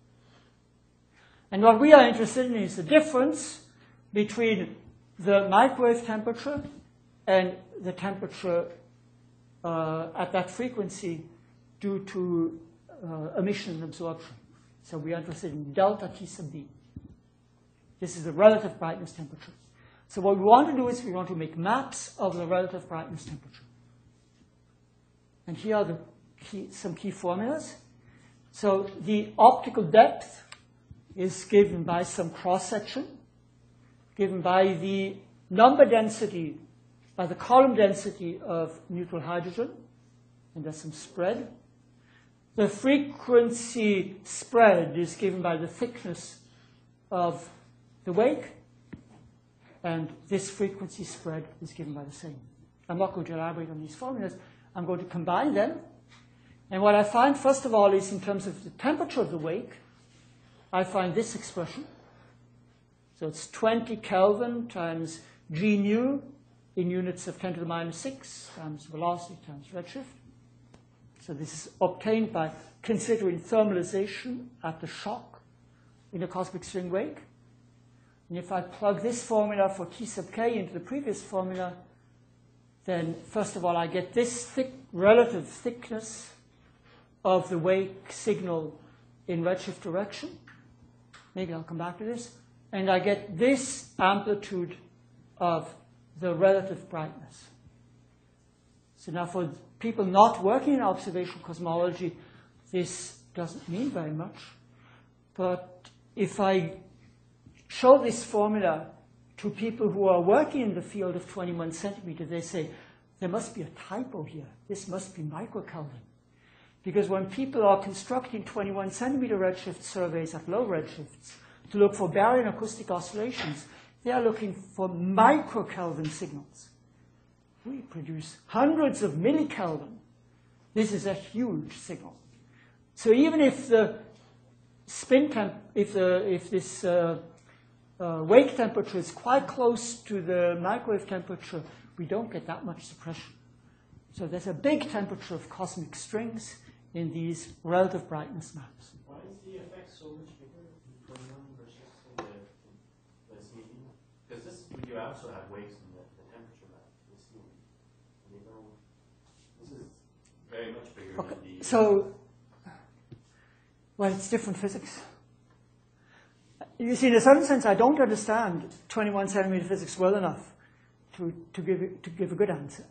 And what we are interested in is the difference between the microwave temperature and the temperature uh, at that frequency due to uh, emission and absorption. So we are interested in delta T sub B. This is the relative brightness temperature. So what we want to do is we want to make maps of the relative brightness temperature. And here are the key, some key formulas. So the optical depth is given by some cross-section, given by the number density, by the column density of neutral hydrogen, and there's some spread. The frequency spread is given by the thickness of the wake, and this frequency spread is given by the same. I'm not going to elaborate on these formulas. I'm going to combine them. And what I find, first of all, is in terms of the temperature of the wake, I find this expression. So it's twenty Kelvin times G nu in units of ten to the minus six times velocity times redshift. So this is obtained by considering thermalization at the shock in a cosmic string wake. And if I plug this formula for T sub k into the previous formula, then first of all I get this thick, relative thickness of the wake signal in redshift direction. Maybe I'll come back to this. And I get this amplitude of the relative brightness. So now for people not working in observational cosmology, this doesn't mean very much. But if I show this formula to people who are working in the field of twenty-one centimeter, they say, there must be a typo here. This must be microkelvin. Because when people are constructing twenty-one centimeter redshift surveys at low redshifts to look for baryon acoustic oscillations, they are looking for microkelvin signals. We produce hundreds of millikelvin. This is a huge signal. So even if the spin temp, if the if this uh, uh, wake temperature is quite close to the microwave temperature, we don't get that much suppression. So there's a big temperature of cosmic strings in these relative brightness maps. Why is the effect so much bigger in twenty-one versus in the, the C M E? Because this, you also have wakes in the, the temperature map, the C M E. And they don't, very much bigger Okay, than the. so, well, it's different physics. You see, in a certain sense, I don't understand twenty-one centimeter physics well enough to, to, give, it, to give a good answer.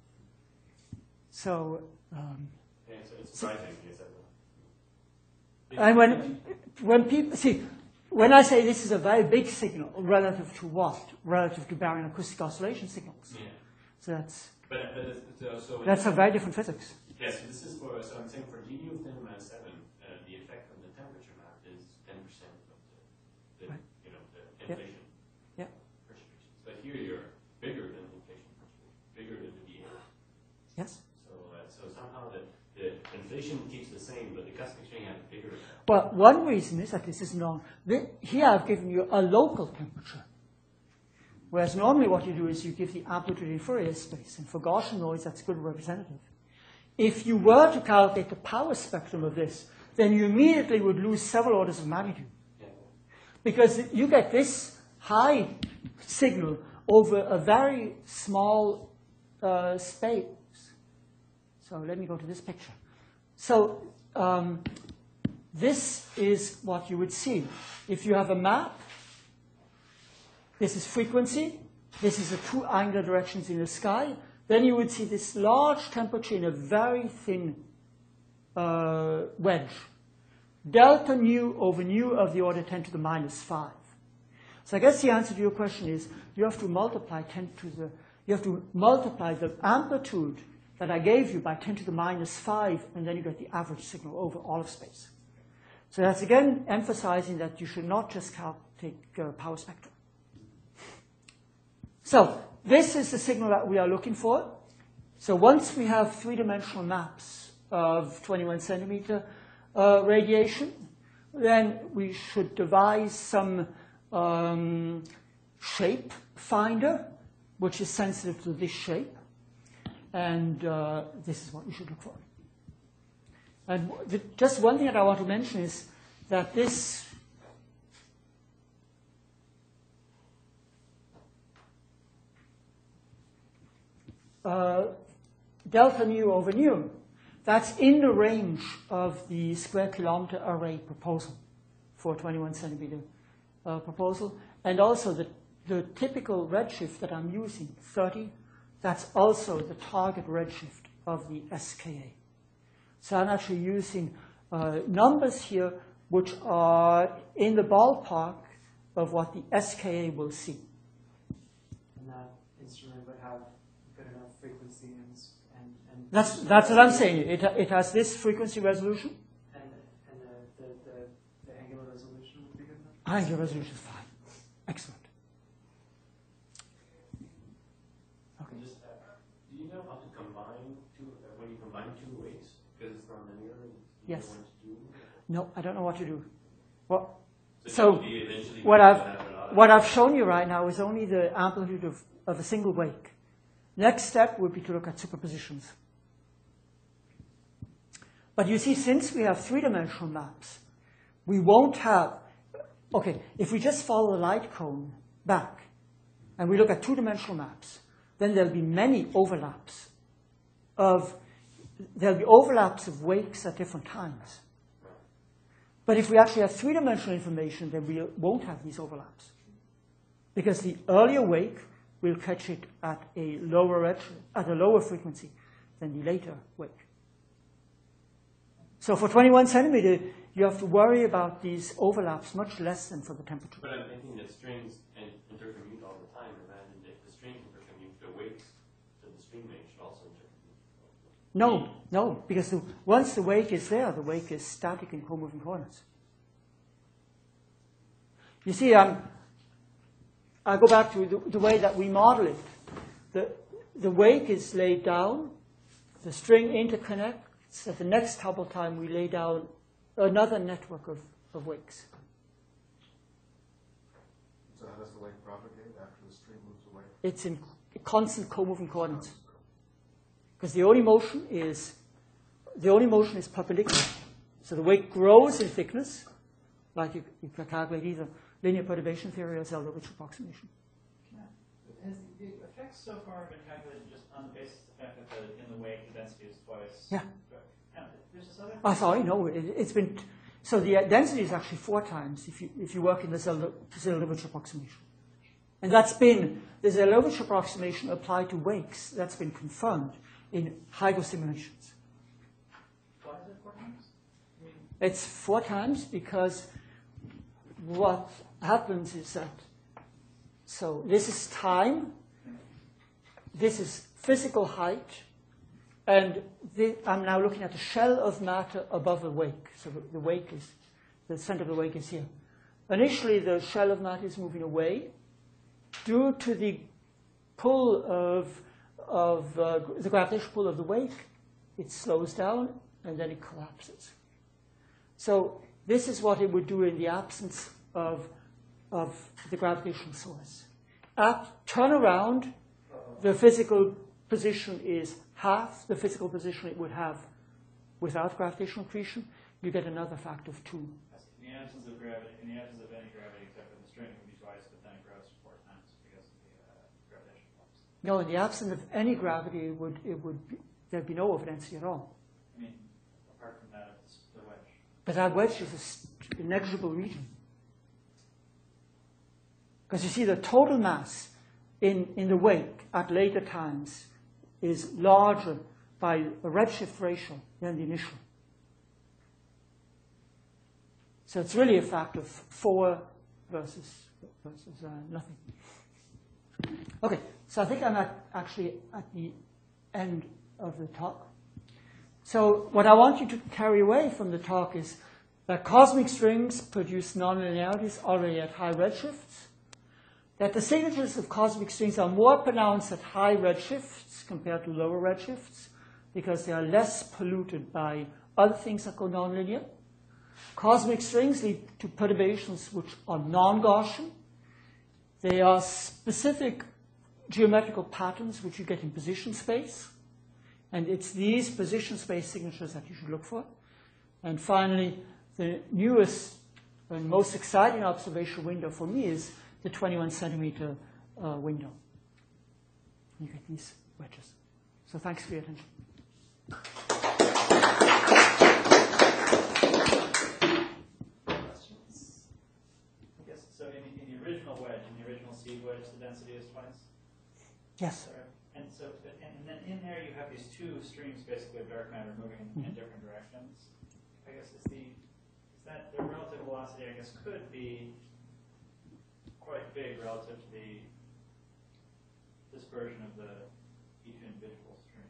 So, um, Yeah, so it's surprising you said that. and when, when people, see, when I say this is a very big signal relative to what? Relative to baryon acoustic oscillation signals. Yeah. So that's, But, but it's, so, so that's a very different physics. yes, this is for, so I'm saying for G U of ten to the minus seven, uh, the effect on the temperature map is ten percent of the, the Right. you know, the Yeah. inflation Yeah. perturbations. But here you're bigger than the inflation perturbation, bigger than the V A. Yes? So, uh, so somehow the, the inflation keeps the same, but the cosmic string has a bigger effect. Well, one reason is that this is known. The- Here I've given you a local temperature. Whereas normally what you do is you give the amplitude in Fourier space. And for Gaussian noise, that's a good representative. If you were to calculate the power spectrum of this, then you immediately would lose several orders of magnitude. Yeah. Because you get this high signal over a very small uh, space. So let me go to this picture. So um, this is what you would see. If you have a map, this is frequency, this is the two angular directions in the sky, then you would see this large temperature in a very thin uh, wedge. Delta nu over nu of the order ten to the minus five. So I guess the answer to your question is you have to multiply ten to the, you have to multiply the amplitude that I gave you by ten to the minus five, and then you get the average signal over all of space. So that's again emphasizing that you should not just cal- take uh, power spectrum. So this is the signal that we are looking for. So once we have three-dimensional maps of twenty-one centimeter uh, radiation, then we should devise some um, shape finder, which is sensitive to this shape. And uh, this is what we should look for. And the, just one thing that I want to mention is that this uh, delta nu over nu, that's in the range of the square kilometer array proposal for twenty-one centimeter uh, proposal. And also the, the typical redshift that I'm using, thirty, that's also the target redshift of the S K A. So I'm actually using uh, numbers here which are in the ballpark of what the S K A will see. And that instrument would have good enough frequency and and, and That's that's what I'm saying. It it has this frequency resolution. and and the the, the, the angular resolution would be good enough. Angular resolution is fine. Excellent. Okay. Just, uh, do you know how to combine two, uh, when you combine two weights, because it's non-linear, do you Yes. know what to do? No, I don't know what to do. Well, So, So, it will be eventually what going I've to have a lot of- what I've shown you right now is only the amplitude of, of a single wake. Next step would be to look at superpositions. But you see, since we have three-dimensional maps, we won't have, okay, if we just follow the light cone back and we look at two-dimensional maps, then there'll be many overlaps of, there'll be overlaps of wakes at different times. But if we actually have three-dimensional information, then we won't have these overlaps. Because the earlier wake will catch it at a lower edge, at a lower frequency than the later wake. So for twenty-one centimeter, you have to worry about these overlaps much less than for the temperature. But I'm thinking that strings and intercommute all the time. Imagine if the strings intercommute, the weights to the string range should also intercommute. No, no, because the, once the wake is there, the wake is static in co-moving coordinates. You see, um, I go back to the, the way that we model it. The, the wake is laid down, the string interconnects. At the next Hubble time, we lay down another network of, of wakes. So how does the wake propagate after the string moves away? It's in constant co-moving coordinates. Because the only motion is the only motion is perpendicular. So the wake grows in thickness, like you, you can calculate either linear perturbation theory or Zelda-Rich approximation. Has the effects so far been calculated just on the basis of the fact that the, in the wake the density is twice. Yeah. Now, there's this other. Oh, sorry, no, it, it's been, so the uh, density is actually four times if you, if you work in the Zeldovich approximation. And that's been, the Zeldovich approximation applied to wakes, that's been confirmed in HYGO simulations. Why is it four times? I mean, It's four times because what happens is that, so this is time, this is physical height, and the, I'm now looking at the shell of matter above the wake. So the, the wake is, the center of the wake is here. Initially, the shell of matter is moving away. Due to the pull of, of uh, the gravitational pull of the wake, it slows down and then it collapses. So this is what it would do in the absence of, of the gravitational source. At turnaround, the physical position is half the physical position it would have without gravitational accretion. You get another factor of two. in the absence of gravity, in the absence of any gravity except for the string, it would be twice, but then it grows four times because of the uh, gravitational flux. No, in the absence of any gravity, it would, it would be, there'd be no overdensity at all. I mean, apart from that, it's the wedge. But that wedge is a st- a negligible region. Because you see, the total mass in, in the wake at later times is larger by a redshift ratio than the initial. So it's really a factor of four versus, versus uh, nothing. Okay, so I think I'm at, actually at the end of the talk. So what I want you to carry away from the talk is that cosmic strings produce nonlinearities already at high redshifts, that the signatures of cosmic strings are more pronounced at high redshifts compared to lower redshifts because they are less polluted by other things that go nonlinear. Cosmic strings lead to perturbations which are non-Gaussian. They are specific geometrical patterns which you get in position space. And it's these position space signatures that you should look for. And finally, the newest and most exciting observation window for me is the twenty-one centimeter uh, window. You get these wedges. So thanks for your attention. Questions? I guess so. In, in the original wedge, in the original seed wedge, the density is twice. Yes. Sorry. And so, and, and then in there you have these two streams, basically of dark matter moving in, in different directions. I guess is the is that the relative velocity? I guess could be quite big relative to the dispersion of the each individual stream.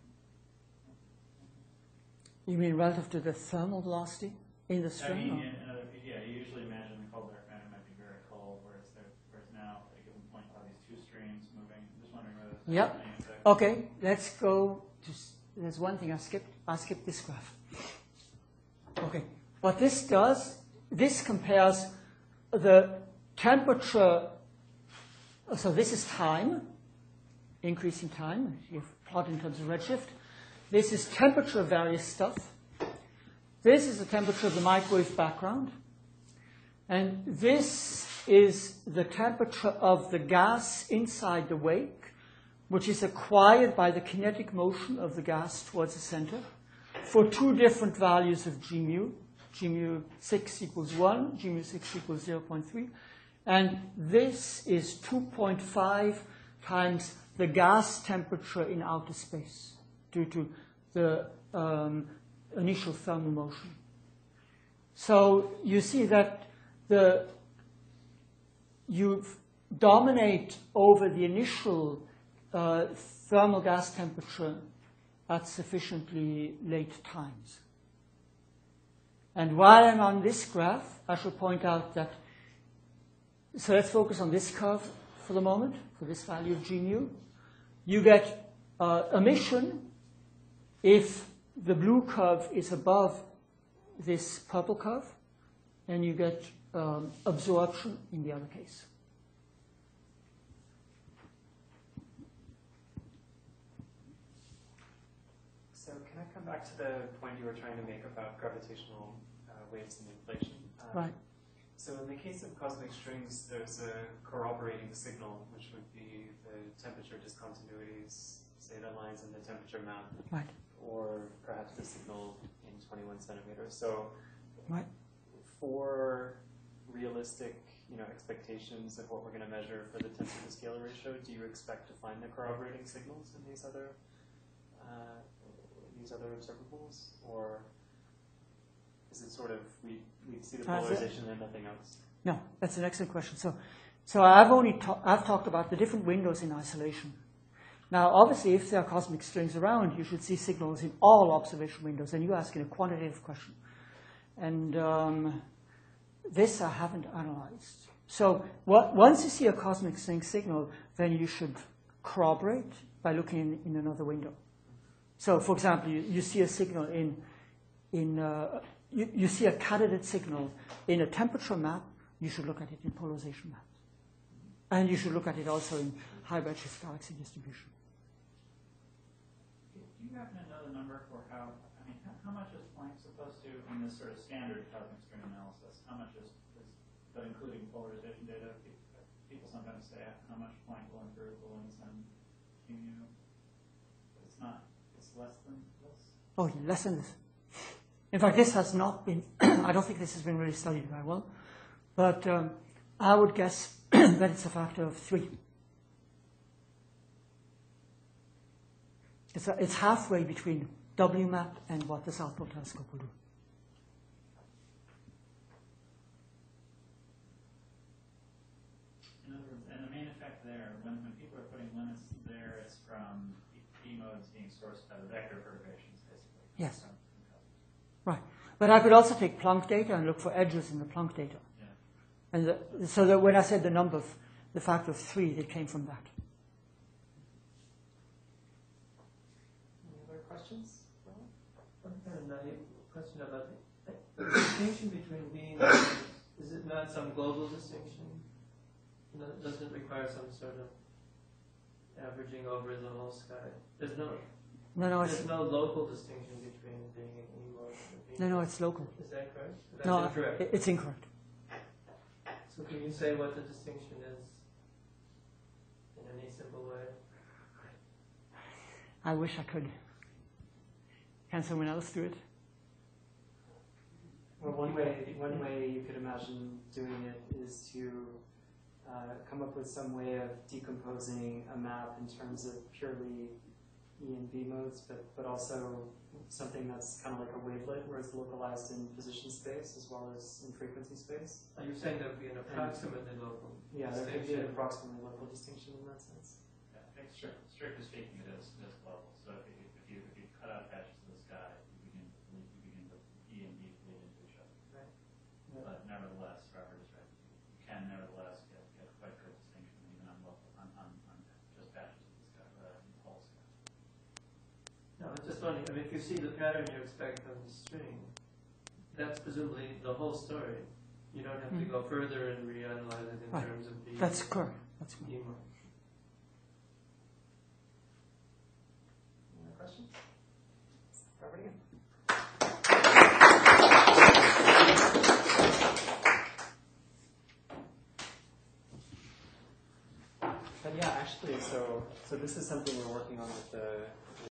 You mean relative to the thermal velocity in the I string? mean, or- in another, yeah, you usually imagine the cold dark matter might be very cold, whereas there, whereas now at a given point you'll have these two streams moving. I'm just wondering whether that's Yep. any effect. Okay, let's go to, s- there's one thing I skipped. I skipped this graph. Okay, what this does, this compares the temperature, so this is time, increasing time, you plot in terms of redshift. This is temperature of various stuff. This is the temperature of the microwave background. And this is the temperature of the gas inside the wake, which is acquired by the kinetic motion of the gas towards the center, for two different values of G mu. G mu six equals one, G mu six equals zero point three. And this is two point five times the gas temperature in outer space due to the um, initial thermal motion. So you see that the you dominate over the initial uh, thermal gas temperature at sufficiently late times. And while I'm on this graph, I should point out that, so let's focus on this curve for the moment, for this value of G mu. You get uh, emission if the blue curve is above this purple curve, and you get um, absorption in the other case. So can I come back to the point you were trying to make about gravitational uh, waves and inflation? Um, Right. So in the case of cosmic strings, there's a corroborating signal, which would be the temperature discontinuities say the lines in the temperature map, Right. or perhaps the signal in twenty-one centimeters. So, Right. for realistic, you know, expectations of what we're going to measure for the tensor to scalar ratio, do you expect to find the corroborating signals in these other uh, these other observables, or is it sort of we we see the Uh, so- polarization and nothing else? No, that's an excellent question. So, so I've only ta- I've talked about the different windows in isolation. Now, obviously, if there are cosmic strings around, you should see signals in all observation windows, and you're asking a quantitative question. And um, this I haven't analyzed. So what, once you see a cosmic string signal, then you should corroborate by looking in, in another window. So, for example, you, you see a signal in, in uh, you, you see a candidate signal in a temperature map, you should look at it in polarization maps. And you should look at it also in high redshift galaxy distribution. Do you happen to know the number for how, I mean, how, how much is Planck supposed to, in this sort of standard cosmic string analysis, how much is, is but including polarization data, people, people sometimes say how much Planck will improve balloons and Q mu, but it's not, it's less than this? Oh, yeah, less than this. In fact, this has not been, I don't think this has been really studied very well, but um, I would guess that it's a factor of three. It's, a, it's halfway between W map and what the South Pole Telescope will do. In other words, and the main effect there, when, when people are putting limits there, it's from B modes being sourced by the vector perturbations, basically. Yes. From- Right. But I could also take Planck data and look for edges in the Planck data. Yeah. And the, so that when I said the number, of, the factor of three, it came from that. Any other questions? One kind of naive question about the, the distinction between being, is it not some global distinction? No, it doesn't require some sort of averaging over the whole sky. There's no, No, no, it's, there's no local distinction between being an E mode and a B no, no, mode. it's local. Is that correct? That's No, incorrect. it- it's incorrect. So can you say what the distinction is in any simple way? I wish I could. Can someone else do it? Well, one way, one way you could imagine doing it is to uh, come up with some way of decomposing a map in terms of purely E and B modes, but, but also something that's kind of like a wavelet, where it's localized in position space as well as in frequency space. Are you saying there would be an approximately local Yeah, there could be an distinction? approximately local distinction in that sense. Yeah, I think strict, strictly speaking, it is, it is global. So if you, if you, if you cut out patches of the sky, you begin, you begin to E and B bleed into each other. Right. But nevertheless, Robert is right. You can nevertheless get, get quite good distinction even on local, on, on, on just patches of the sky, uh, the whole sky. No, I'm just wondering, I mean, if you see the pattern you expect from the string, that's presumably the whole story. You don't have to Mm. go further and reanalyze it in Right. terms of the That's correct. That's correct. E mode. Any other questions? Robert again. But yeah, actually, so so this is something we're working on with the